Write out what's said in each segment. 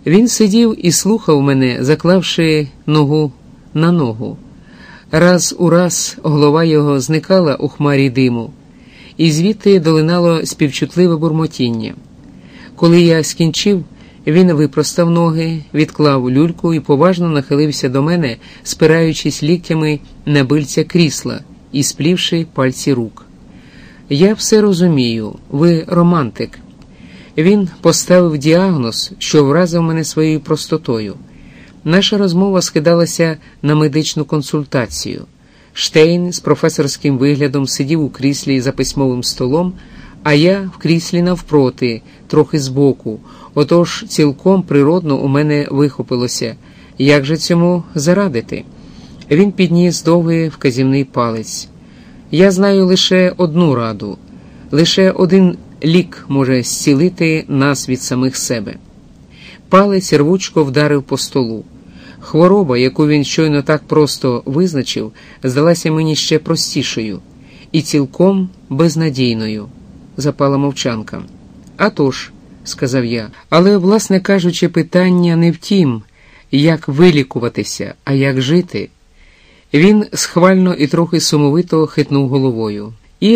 Він сидів і слухав мене, заклавши ногу на ногу. Раз у раз голова його зникала у хмарі диму, і звідти долинало співчутливе бурмотіння. Коли я скінчив, він випростав ноги, відклав люльку і поважно нахилився до мене, спираючись ліктями на бильця крісла і сплівши пальці рук. «Я все розумію, ви романтик». Він поставив діагноз, що вразив мене своєю простотою. Наша розмова скидалася на медичну консультацію. Штейн з професорським виглядом сидів у кріслі за письмовим столом, а я в кріслі навпроти, трохи збоку. Отож цілком природно у мене вихопилося. Як же цьому зарадити? Він підніс довгий вказівний палець. «Я знаю лише одну раду. Лише один лік може зцілити нас від самих себе». Палець рвучко вдарив по столу. Хвороба, яку він щойно так просто визначив, здалася мені ще простішою і цілком безнадійною. Запала мовчанка. «А тож», – сказав я, – «але, власне кажучи, питання не в тім, як вилікуватися, а як жити». Він схвально і трохи сумовито хитнув головою.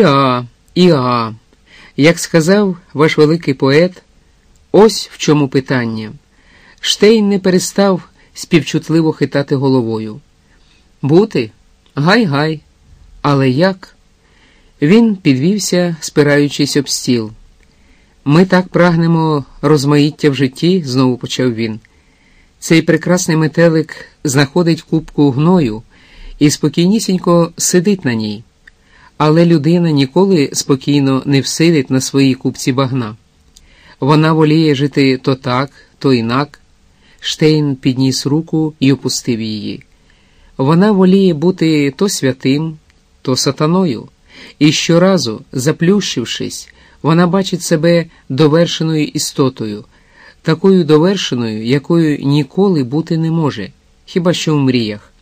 «Іа, як сказав ваш великий поет, ось в чому питання». Штейн не перестав співчутливо хитати головою. «Бути? Гай-гай. Але як?» Він підвівся, спираючись об стіл. «Ми так прагнемо розмаїття в житті», – знову почав він. «Цей прекрасний метелик знаходить купку гною і спокійнісінько сидить на ній. Але людина ніколи спокійно не всидить на своїй купці багна. Вона воліє жити то так, то інак». Штейн підніс руку і опустив її. «Вона воліє бути то святим, то сатаною. І щоразу, заплющившись, вона бачить себе довершеною істотою, такою довершеною, якою ніколи бути не може, хіба що в мріях».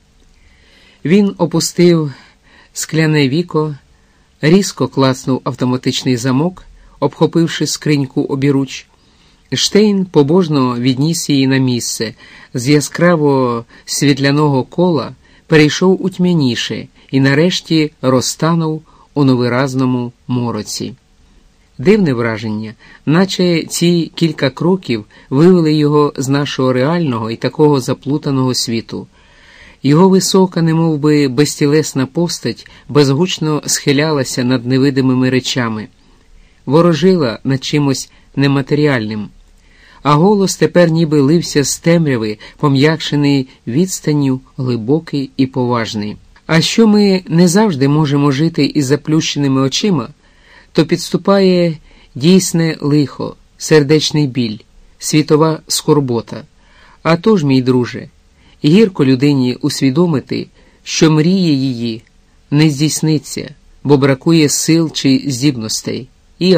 Він опустив скляне віко, різко клацнув автоматичний замок, обхопивши скриньку обіруч. Штейн побожно відніс її на місце, з яскраво світляного кола перейшов у тьмяніше і нарешті розтанув у невиразному мороці. Дивне враження, наче ці кілька кроків вивели його з нашого реального і такого заплутаного світу. Його висока, немовби безтілесна постать безгучно схилялася над невидимими речами, ворожила над чимось нематеріальним, а голос тепер ніби лився з темряви, пом'якшений відстанню, глибокий і поважний. А що ми не завжди можемо жити із заплющеними очима, то підступає дійсне лихо, сердечний біль, світова скорбота. А тож, мій друже, гірко людині усвідомити, що мрія її не здійсниться, бо бракує сил чи здібностей.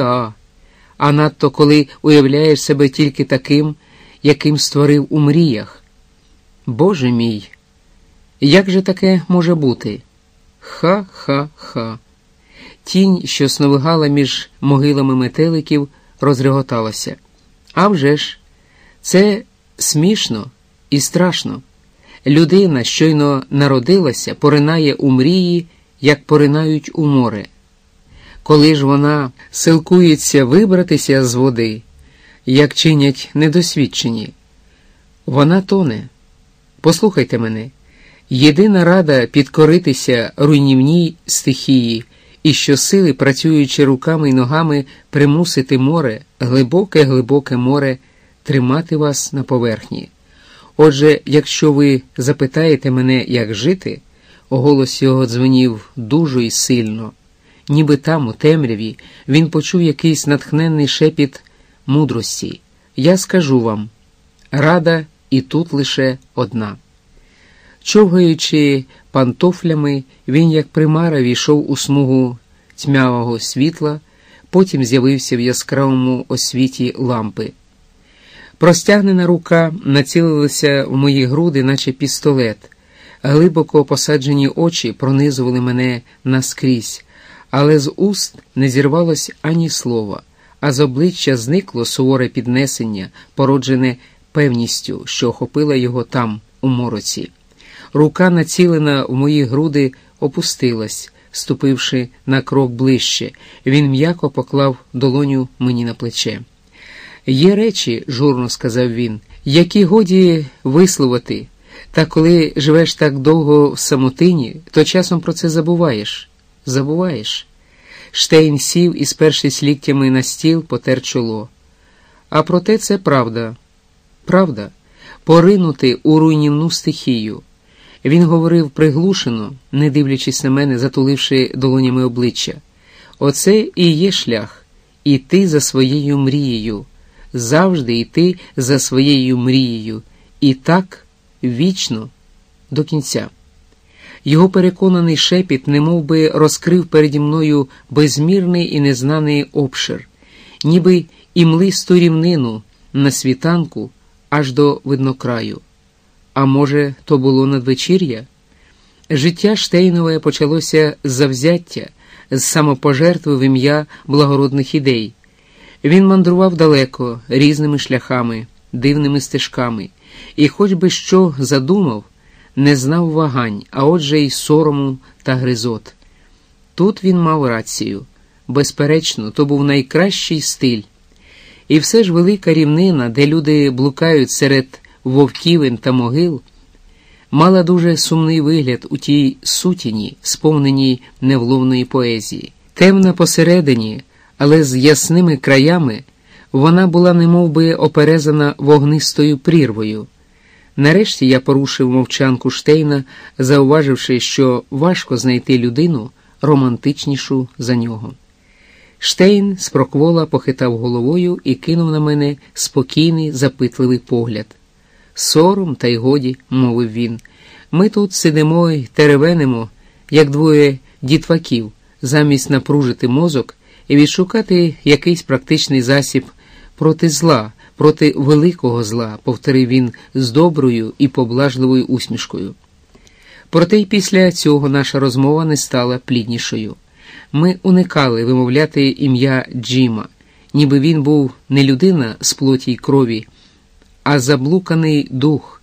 А надто коли уявляєш себе тільки таким, яким створив у мріях. Боже мій, як же таке може бути? Ха-ха-ха. Тінь, що сновигала між могилами метеликів, розреготалася. А вже ж, це смішно і страшно. Людина, щойно народилася, поринає у мрії, як поринають у море. Коли ж вона силкується вибратися з води, як чинять недосвідчені, вона тоне. Послухайте мене, єдина рада підкоритися руйнівній стихії і щосили, працюючи руками й ногами, примусити море, глибоке-глибоке море, тримати вас на поверхні. Отже, якщо ви запитаєте мене, як жити, голос його дзвенів дуже й сильно. Ніби там, у темряві, він почув якийсь натхненний шепіт мудрості. Я скажу вам, рада і тут лише одна. Човгаючи пантофлями, він як примара війшов у смугу тьмявого світла, потім з'явився в яскравому освіті лампи. Простягнена рука націлилася в мої груди, наче пістолет. Глибоко посаджені очі пронизували мене наскрізь, але з уст не зірвалось ані слова, а з обличчя зникло суворе піднесення, породжене певністю, що охопила його там, у мороці. Рука, націлена в мої груди, опустилась, ступивши на крок ближче. Він м'яко поклав долоню мені на плече. «Є речі, – журно сказав він, – які годі висловити, та коли живеш так довго в самотині, то часом про це забуваєш. Забуваєш». Штейн сів і, спершись ліктями на стіл, потер чоло. «А проте це правда. Правда. Поринути у руйнівну стихію». Він говорив приглушено, не дивлячись на мене, затуливши долонями обличчя. «Оце і є шлях. Іти за своєю мрією. Завжди йти за своєю мрією. І так, вічно, до кінця». Його переконаний шепіт немов би розкрив переді мною безмірний і незнаний обшир, ніби імлисту рівнину на світанку аж до виднокраю. А може, то було надвечір'я? Життя Штейнове почалося з завзяття, з самопожертви в ім'я благородних ідей. Він мандрував далеко, різними шляхами, дивними стежками, і хоч би що задумав, не знав вагань, а отже й сорому та гризот. Тут він мав рацію. Безперечно, то був найкращий стиль. І все ж велика рівнина, де люди блукають серед вовківин та могил, мала дуже сумний вигляд у тій сутіні, сповненій невловної поезії. Темна посередині, але з ясними краями, вона була немов би оперезана вогнистою прірвою. Нарешті я порушив мовчанку Штейна, зауваживши, що важко знайти людину романтичнішу за нього. Штейн спроквола похитав головою і кинув на мене спокійний, запитливий погляд. «Сором, та й годі», – мовив він, – «ми тут сидимо й теревенимо, як двоє дітваків, замість напружити мозок і відшукати якийсь практичний засіб проти зла, проти великого зла», – повторив він з доброю і поблажливою усмішкою. Проте й після цього наша розмова не стала пліднішою. Ми уникали вимовляти ім'я Джима, ніби він був не людина з плоті й крові, а заблуканий дух,